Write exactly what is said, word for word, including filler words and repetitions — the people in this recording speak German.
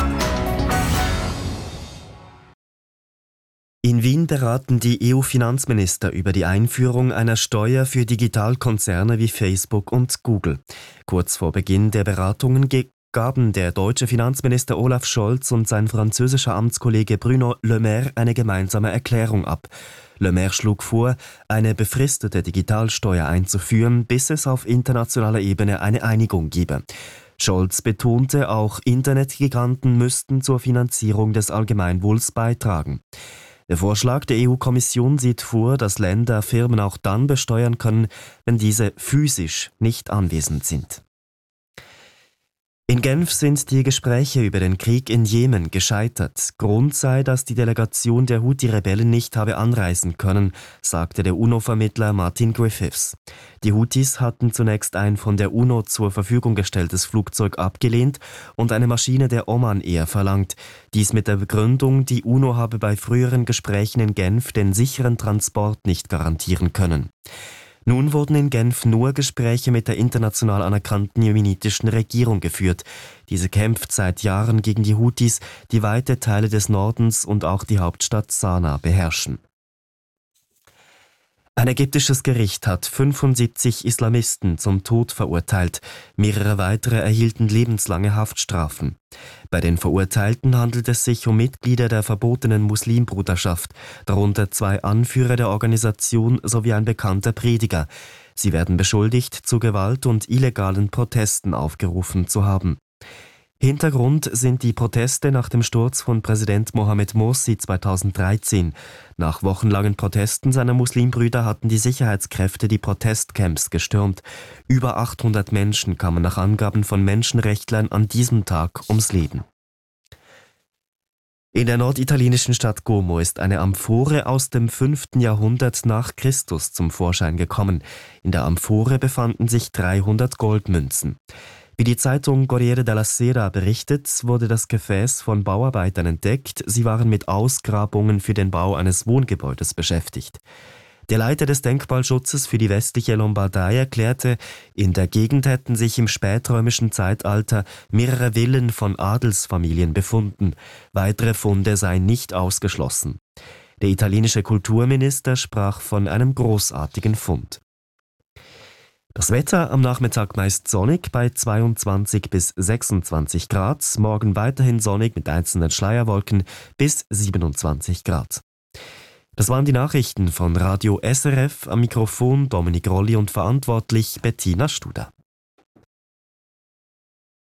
In Wien beraten die E U-Finanzminister über die Einführung einer Steuer für Digitalkonzerne wie Facebook und Google. Kurz vor Beginn der Beratungen gaben der deutsche Finanzminister Olaf Scholz und sein französischer Amtskollege Bruno Le Maire eine gemeinsame Erklärung ab. Le Maire schlug vor, eine befristete Digitalsteuer einzuführen, bis es auf internationaler Ebene eine Einigung gebe. Scholz betonte, auch Internetgiganten müssten zur Finanzierung des Allgemeinwohls beitragen. Der Vorschlag der E U-Kommission sieht vor, dass Länder Firmen auch dann besteuern können, wenn diese physisch nicht anwesend sind. In Genf sind die Gespräche über den Krieg in Jemen gescheitert. Grund sei, dass die Delegation der Houthi-Rebellen nicht habe anreisen können, sagte der UNO-Vermittler Martin Griffiths. Die Houthis hatten zunächst ein von der UNO zur Verfügung gestelltes Flugzeug abgelehnt und eine Maschine der Oman Air verlangt. Dies mit der Begründung, die UNO habe bei früheren Gesprächen in Genf den sicheren Transport nicht garantieren können. Nun wurden in Genf nur Gespräche mit der international anerkannten jemenitischen Regierung geführt. Diese kämpft seit Jahren gegen die Houthis, die weite Teile des Nordens und auch die Hauptstadt Sanaa beherrschen. Ein ägyptisches Gericht hat fünfundsiebzig Islamisten zum Tod verurteilt. Mehrere weitere erhielten lebenslange Haftstrafen. Bei den Verurteilten handelt es sich um Mitglieder der verbotenen Muslimbruderschaft, darunter zwei Anführer der Organisation sowie ein bekannter Prediger. Sie werden beschuldigt, zu Gewalt und illegalen Protesten aufgerufen zu haben. Hintergrund sind die Proteste nach dem Sturz von Präsident Mohamed Morsi zweitausenddreizehn. Nach wochenlangen Protesten seiner Muslimbrüder hatten die Sicherheitskräfte die Protestcamps gestürmt. Über achthundert Menschen kamen nach Angaben von Menschenrechtlern an diesem Tag ums Leben. In der norditalienischen Stadt Como ist eine Amphore aus dem fünften Jahrhundert nach Christus zum Vorschein gekommen. In der Amphore befanden sich dreihundert Goldmünzen. Wie die Zeitung Corriere della Sera berichtet, wurde das Gefäß von Bauarbeitern entdeckt. Sie waren mit Ausgrabungen für den Bau eines Wohngebäudes beschäftigt. Der Leiter des Denkmalschutzes für die westliche Lombardei erklärte, in der Gegend hätten sich im spätrömischen Zeitalter mehrere Villen von Adelsfamilien befunden. Weitere Funde seien nicht ausgeschlossen. Der italienische Kulturminister sprach von einem großartigen Fund. Das Wetter am Nachmittag meist sonnig bei zweiundzwanzig bis sechsundzwanzig Grad, morgen weiterhin sonnig mit einzelnen Schleierwolken bis siebenundzwanzig Grad. Das waren die Nachrichten von Radio S R F, am Mikrofon Dominik Rolli und verantwortlich Bettina Studer.